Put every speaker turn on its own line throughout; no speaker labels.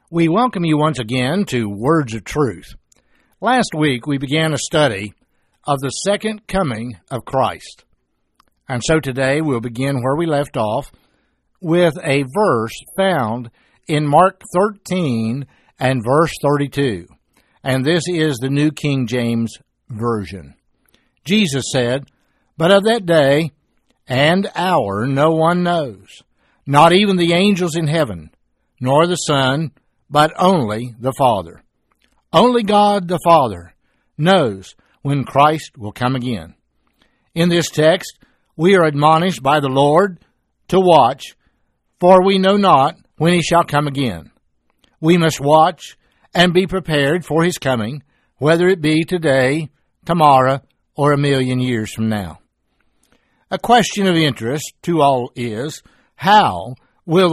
We welcome you once again to Words of Truth. Last week we began a study of the second coming of Christ. And so today we'll begin where we left off with a verse found in Mark 13 and verse 32. And this is the New King James Version. Jesus said, "But of that day and hour no one knows, not even the angels in heaven, nor the Son, but only the Father. Only God the Father knows when Christ will come again." In this text, we are admonished by the Lord to watch, for we know not when he shall come again. We must watch and be prepared for his coming, whether it be today, tomorrow, or 1,000,000 years from now. A question of interest to all is, how will the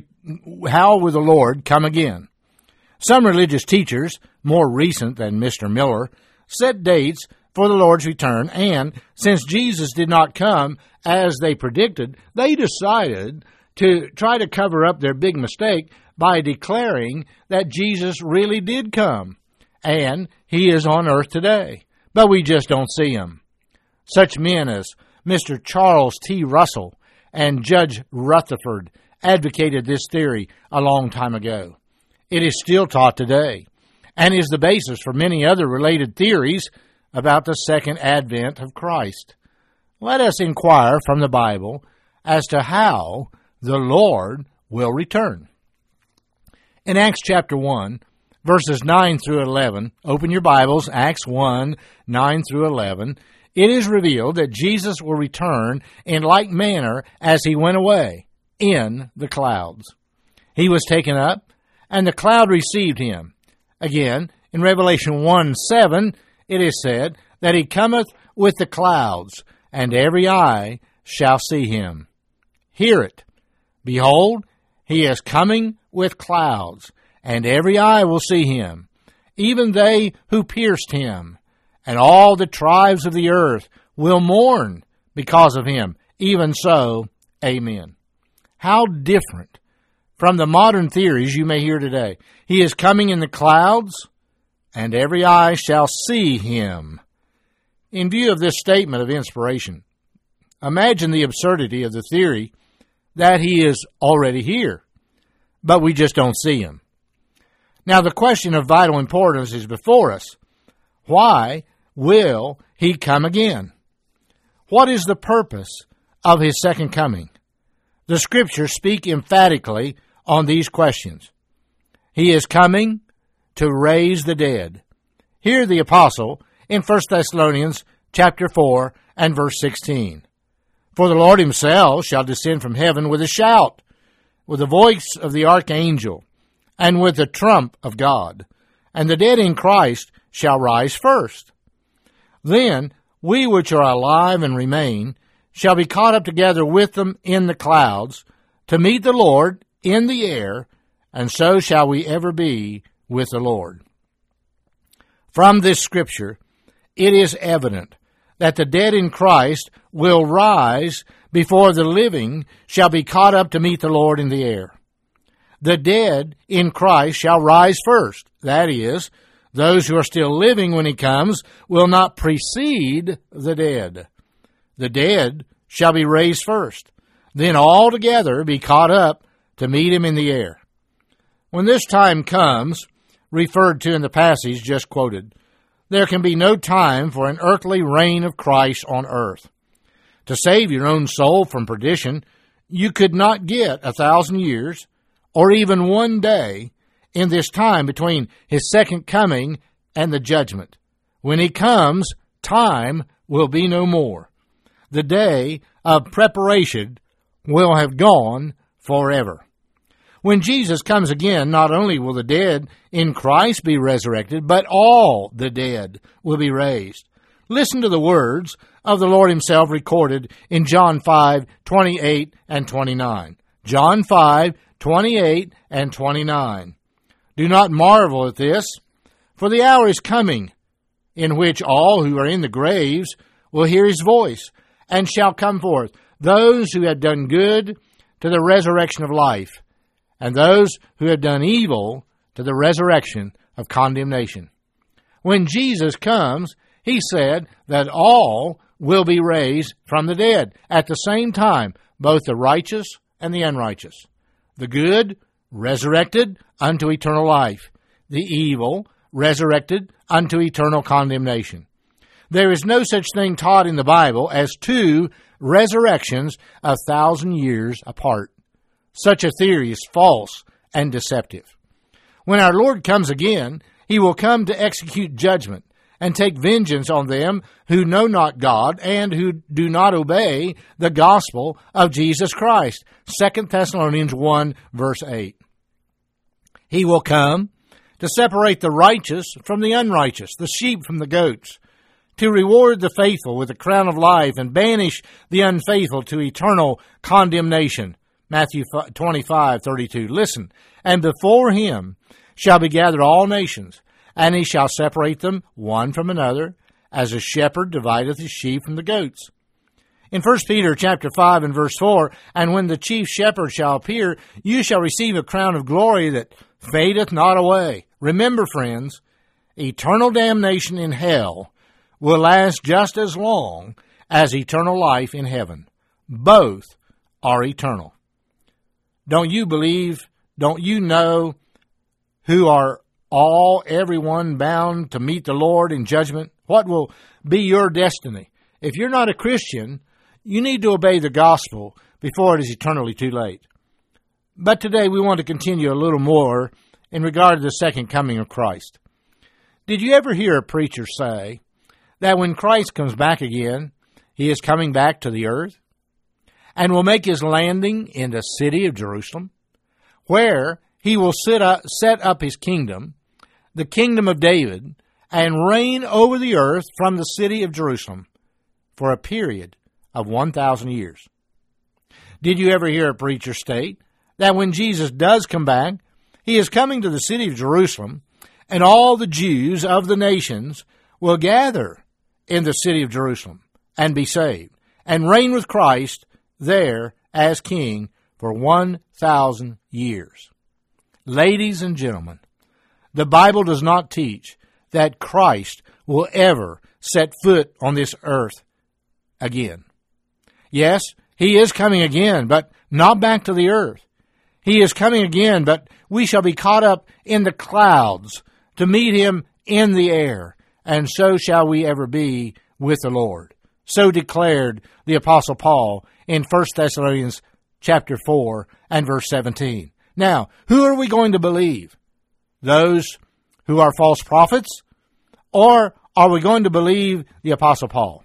Lord come again? Some religious teachers, more recent than Mr. Miller, set dates for the Lord's return, and since Jesus did not come as they predicted, they decided to try to cover up their big mistake by declaring that Jesus really did come, and he is on earth today, but we just don't see him. Such men as Mr. Charles T. Russell and Judge Rutherford advocated this theory a long time ago. It is still taught today, and is the basis for many other related theories about the second advent of Christ. Let us inquire from the Bible as to how the Lord will return. In Acts chapter 1, verses 9 through 11, open your Bibles, Acts 1, 9 through 11, it is revealed that Jesus will return in like manner as he went away, in the clouds. He was taken up, and the cloud received him. Again, in Revelation 1:7, it is said that he cometh with the clouds, and every eye shall see him. Hear it. Behold, he is coming with clouds, and every eye will see him, even they who pierced him, and all the tribes of the earth will mourn because of him. Even so, amen. How different from the modern theories you may hear today. He is coming in the clouds, and every eye shall see him. In view of this statement of inspiration, imagine the absurdity of the theory that he is already here, but we just don't see him. Now, the question of vital importance is before us. Why will he come again? What is the purpose of his second coming? The Scriptures speak emphatically on these questions. He is coming to raise the dead. Hear the apostle in 1 Thessalonians chapter 4 and verse 16. "For the Lord himself shall descend from heaven with a shout, with the voice of the archangel, and with the trump of God, and the dead in Christ shall rise first. Then we which are alive and remain shall be caught up together with them in the clouds to meet the Lord in the air, and so shall we ever be with the Lord." From this scripture, it is evident that the dead in Christ will rise before the living shall be caught up to meet the Lord in the air. The dead in Christ shall rise first. That is, those who are still living when he comes will not precede the dead. The dead shall be raised first, then all together be caught up to meet him in the air. When this time comes, referred to in the passage just quoted, there can be no time for an earthly reign of Christ on earth. To save your own soul from perdition, you could not get 1,000 years, or even one day, in this time between his second coming and the judgment. When he comes, time will be no more. The day of preparation will have gone forever. When Jesus comes again, not only will the dead in Christ be resurrected, but all the dead will be raised. Listen to the words of the Lord himself recorded in John 5:28 and 29. John 5:28 and 29. "Do not marvel at this, for the hour is coming, in which all who are in the graves will hear his voice, and shall come forth, those who have done good to the resurrection of life, and those who have done evil to the resurrection of condemnation. When Jesus comes, he said that all will be raised from the dead at the same time, both the righteous and the unrighteous. The good, resurrected unto eternal life. The evil, resurrected unto eternal condemnation. There is no such thing taught in the Bible as two resurrections 1,000 years apart. Such a theory is false and deceptive. When our Lord comes again, he will come to execute judgment and take vengeance on them who know not God and who do not obey the gospel of Jesus Christ. 2 Thessalonians 1, verse 8. He will come to separate the righteous from the unrighteous, the sheep from the goats, to reward the faithful with the crown of life and banish the unfaithful to eternal condemnation. Matthew 25:32. Listen, and before him shall be gathered all nations, and he shall separate them one from another, as a shepherd divideth his sheep from the goats. In 1 Peter chapter 5 and verse 4, and when the chief shepherd shall appear, you shall receive a crown of glory that fadeth not away. Remember, friends, eternal damnation in hell will last just as long as eternal life in heaven. Both are eternal. Don't you believe, don't you know who are everyone bound to meet the Lord in judgment? What will be your destiny? If you're not a Christian, you need to obey the gospel before it is eternally too late. But today we want to continue a little more in regard to the second coming of Christ. Did you ever hear a preacher say that when Christ comes back again, he is coming back to the earth and will make his landing in the city of Jerusalem, where he will set up his kingdom, the kingdom of David, and reign over the earth from the city of Jerusalem for a period of 1,000 years? Did you ever hear a preacher state that when Jesus does come back, he is coming to the city of Jerusalem, and all the Jews of the nations will gather in the city of Jerusalem and be saved, and reign with Christ there as king for 1,000 years? Ladies and gentlemen, the Bible does not teach that Christ will ever set foot on this earth again. Yes, he is coming again, but not back to the earth. He is coming again, but we shall be caught up in the clouds to meet him in the air, and so shall we ever be with the Lord. So declared the Apostle Paul in 1 Thessalonians chapter 4 and verse 17. Now, who are we going to believe? Those who are false prophets? Or are we going to believe the Apostle Paul?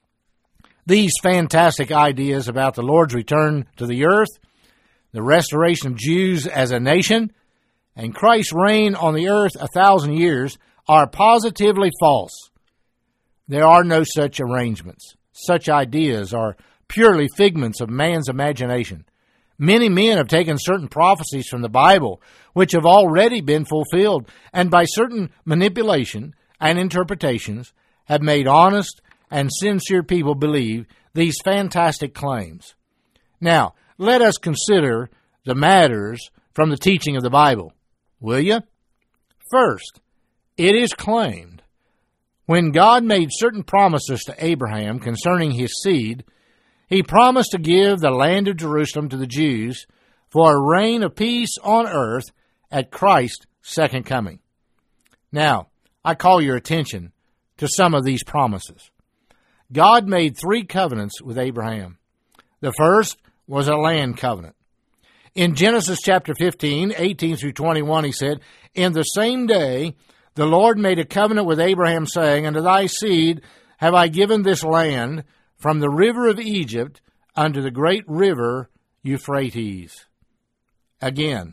These fantastic ideas about the Lord's return to the earth, the restoration of Jews as a nation, and Christ's reign on the earth 1,000 years are positively false. There are no such arrangements. Such ideas are purely figments of man's imagination. Many men have taken certain prophecies from the Bible, which have already been fulfilled, and by certain manipulation and interpretations have made honest and sincere people believe these fantastic claims. Now, let us consider the matters from the teaching of the Bible, will you? First, it is claimed, when God made certain promises to Abraham concerning his seed, he promised to give the land of Jerusalem to the Jews for a reign of peace on earth at Christ's second coming. Now, I call your attention to some of these promises. God made 3 covenants with Abraham. The first was a land covenant. In Genesis chapter 15, 18 through 21, he said, "In the same day the Lord made a covenant with Abraham, saying, Unto thy seed have I given this land, from the river of Egypt unto the great river Euphrates." Again,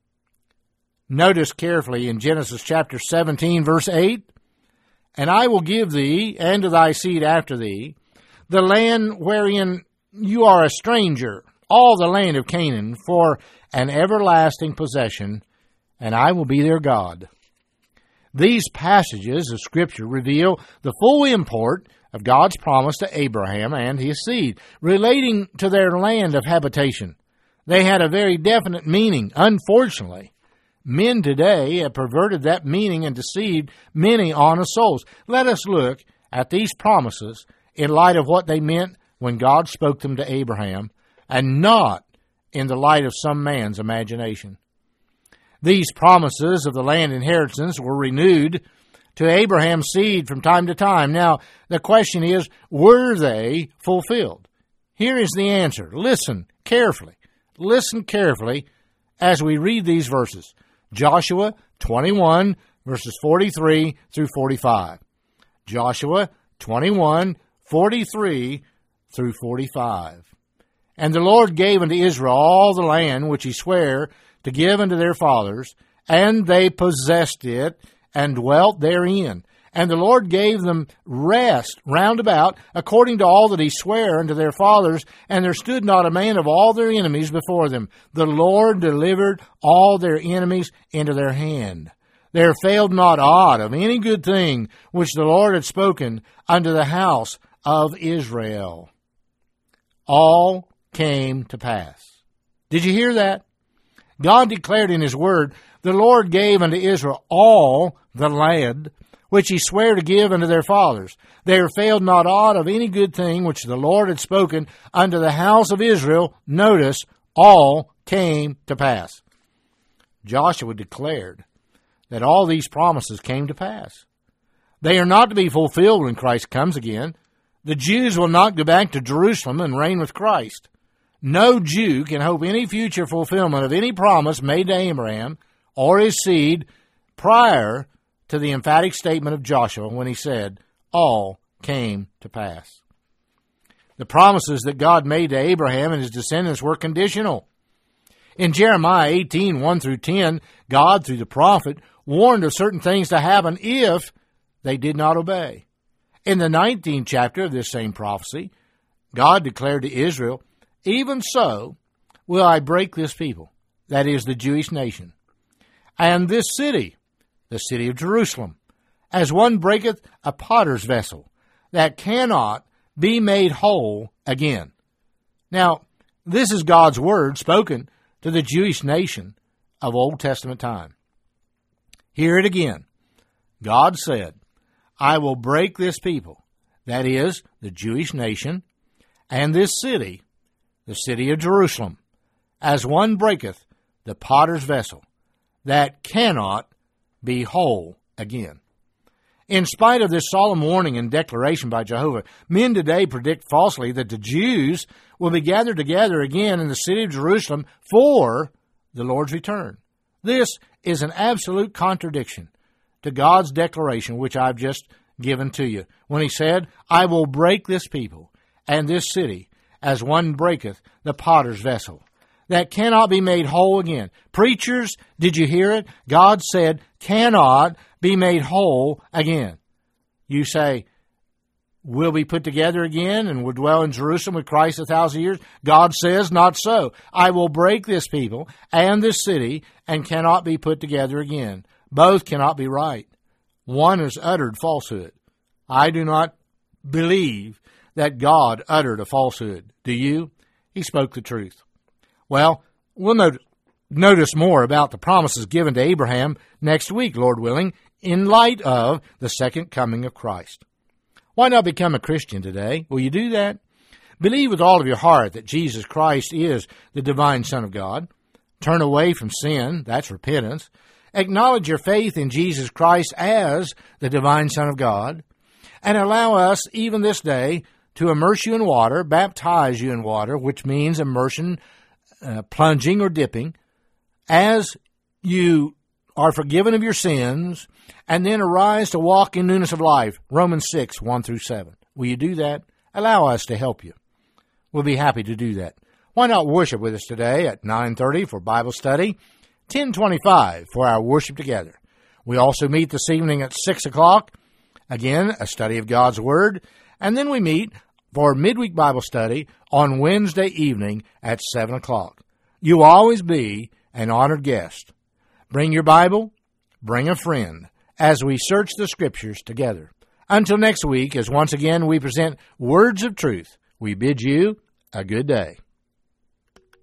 notice carefully in Genesis chapter 17, verse 8, "And I will give thee, and to thy seed after thee, the land wherein you are a stranger, all the land of Canaan, for an everlasting possession, and I will be their God." These passages of Scripture reveal the full import of God's promise to Abraham and his seed, relating to their land of habitation. They had a very definite meaning. Unfortunately, Men today have perverted that meaning and deceived many honest souls. Let us look at these promises in light of what they meant when God spoke them to Abraham, and not in the light of some man's imagination. These promises of the land inheritance were renewed to Abraham's seed from time to time. Now, the question is, were they fulfilled? Here is the answer. Listen carefully. Listen carefully as we read these verses. Joshua 21, verses 43 through 45. Joshua 21, 43 through 45. And the Lord gave unto Israel all the land which he sware to give unto their fathers, and they possessed it, and dwelt therein. And the Lord gave them rest round about, according to all that he sware unto their fathers, and there stood not a man of all their enemies before them. The Lord delivered all their enemies into their hand. There failed not aught of any good thing which the Lord had spoken unto the house of Israel. All came to pass. Did you hear that? God declared in his word, the Lord gave unto Israel all the land which he sware to give unto their fathers. There failed not aught of any good thing which the Lord had spoken unto the house of Israel. Notice, all came to pass. Joshua declared that all these promises came to pass. They are not to be fulfilled when Christ comes again. The Jews will not go back to Jerusalem and reign with Christ. No Jew can hope any future fulfillment of any promise made to Abraham or his seed prior to the emphatic statement of Joshua when he said, all came to pass. The promises that God made to Abraham and his descendants were conditional. In Jeremiah 18, 1 through 10, God, through the prophet, warned of certain things to happen if they did not obey. In the 19th chapter of this same prophecy, God declared to Israel, even so will I break this people, that is, the Jewish nation, and this city, the city of Jerusalem, as one breaketh a potter's vessel, that cannot be made whole again. Now, this is God's word spoken to the Jewish nation of Old Testament time. Hear it again. God said, I will break this people, that is, the Jewish nation, and this city, the city of Jerusalem, as one breaketh the potter's vessel, that cannot be whole again. In spite of this solemn warning and declaration by Jehovah, men today predict falsely that the Jews will be gathered together again in the city of Jerusalem for the Lord's return. This is an absolute contradiction to God's declaration, which I've just given to you, when he said, I will break this people and this city as one breaketh the potter's vessel, that cannot be made whole again. Preachers, did you hear it? God said, cannot be made whole again. You say, will be put together again and will dwell in Jerusalem with Christ 1,000 years? God says, not so. I will break this people and this city and cannot be put together again. Both cannot be right. One has uttered falsehood. I do not believe that God uttered a falsehood. Do you? He spoke the truth. Well, we'll notice more about the promises given to Abraham next week, Lord willing, in light of the second coming of Christ. Why not become a Christian today? Will you do that? Believe with all of your heart that Jesus Christ is the divine Son of God. Turn away from sin, that's repentance. Acknowledge your faith in Jesus Christ as the divine Son of God, and allow us, even this day, to immerse you in water, baptize you in water, which means immersion, plunging or dipping, as you are forgiven of your sins, and then arise to walk in newness of life. Romans 6, 1 through 7. Will you do that? Allow us to help you. We'll be happy to do that. Why not worship with us today at 9:30 for Bible study, 10:25 for our worship together. We also meet this evening at 6 o'clock, again, a study of God's Word, and then we meet for midweek Bible study on Wednesday evening at 7 o'clock. You will always be an honored guest. Bring your Bible, bring a friend, as we search the Scriptures together. Until next week, as once again we present Words of Truth, we bid you a good day.